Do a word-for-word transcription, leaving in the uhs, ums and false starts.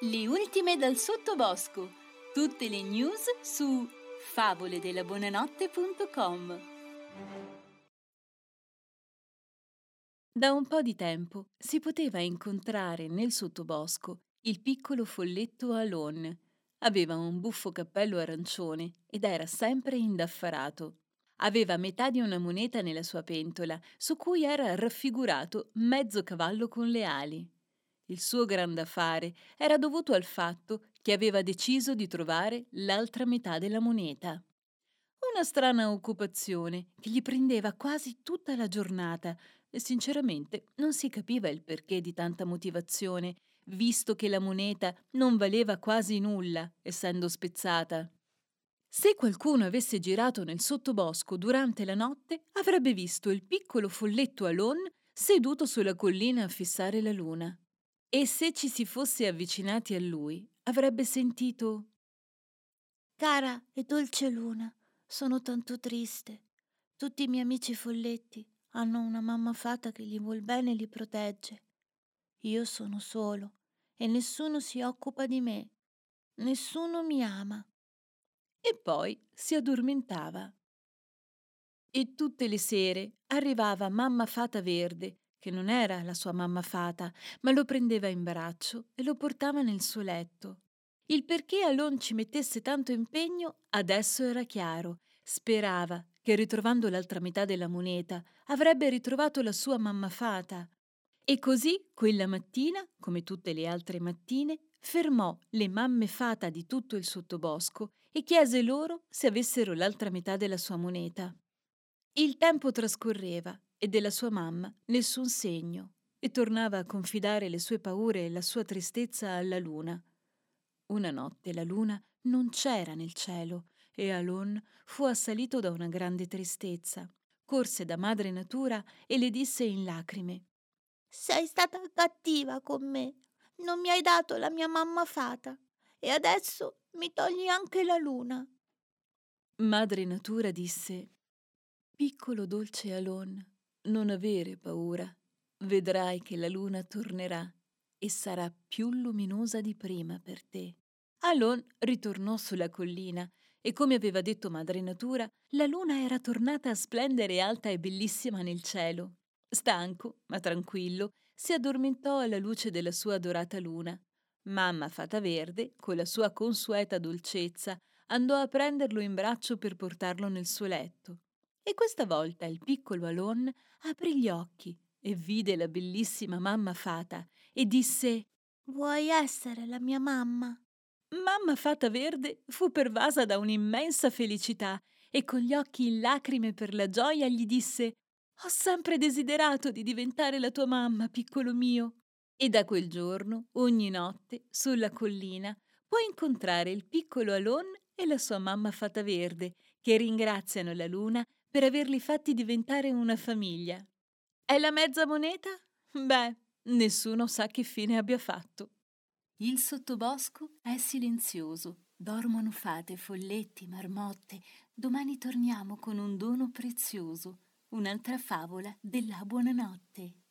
Le ultime dal sottobosco. Tutte le news su favole della buonanotte punto com. Da un po' di tempo si poteva incontrare nel sottobosco il piccolo folletto Alon. Aveva un buffo cappello arancione ed era sempre indaffarato. Aveva metà di una moneta nella sua pentola, su cui era raffigurato mezzo cavallo con le ali. Il suo grande affare era dovuto al fatto che aveva deciso di trovare l'altra metà della moneta. Una strana occupazione che gli prendeva quasi tutta la giornata e sinceramente non si capiva il perché di tanta motivazione, visto che la moneta non valeva quasi nulla, essendo spezzata. Se qualcuno avesse girato nel sottobosco durante la notte, avrebbe visto il piccolo folletto Alon seduto sulla collina a fissare la luna. E se ci si fosse avvicinati a lui, avrebbe sentito: Cara e dolce luna, sono tanto triste. Tutti i miei amici folletti hanno una mamma fata che gli vuol bene e li protegge. Io sono solo e nessuno si occupa di me. Nessuno mi ama. e poi si addormentava. E tutte le sere arrivava mamma Fata Verde, che non era la sua mamma fata, ma lo prendeva in braccio e lo portava nel suo letto. Il perché Alon ci mettesse tanto impegno adesso era chiaro. Sperava che ritrovando l'altra metà della moneta avrebbe ritrovato la sua mamma fata. E così, quella mattina, come tutte le altre mattine, fermò le mamme fata di tutto il sottobosco e chiese loro se avessero l'altra metà della sua moneta. Il tempo trascorreva e della sua mamma nessun segno, e tornava a confidare le sue paure e la sua tristezza alla luna. Una notte la luna non c'era nel cielo e Alon fu assalito da una grande tristezza. Corse da madre natura e le disse in lacrime: Sei stata cattiva con me. Non mi hai dato la mia mamma fata e adesso mi togli anche la luna. Madre natura disse: piccolo dolce Alon, non avere paura. Vedrai che la luna tornerà e sarà più luminosa di prima per te. Alon ritornò sulla collina e, come aveva detto madre natura, la luna era tornata a splendere alta e bellissima nel cielo. Stanco, ma tranquillo, si addormentò alla luce della sua adorata luna. Mamma Fata Verde, con la sua consueta dolcezza, andò a prenderlo in braccio per portarlo nel suo letto. E questa volta il piccolo Alon aprì gli occhi e vide la bellissima mamma fata e disse: Vuoi essere la mia mamma? Mamma Fata Verde fu pervasa da un'immensa felicità e con gli occhi in lacrime per la gioia gli disse: Ho sempre desiderato di diventare la tua mamma, piccolo mio. E da quel giorno, ogni notte, sulla collina, puoi incontrare il piccolo Alon e la sua mamma Fata Verde, che ringraziano la luna per averli fatti diventare una famiglia. È la mezza moneta? Beh, nessuno sa che fine abbia fatto. Il sottobosco è silenzioso. Dormono fate, folletti, marmotte. Domani torniamo con un dono prezioso, un'altra favola della buonanotte.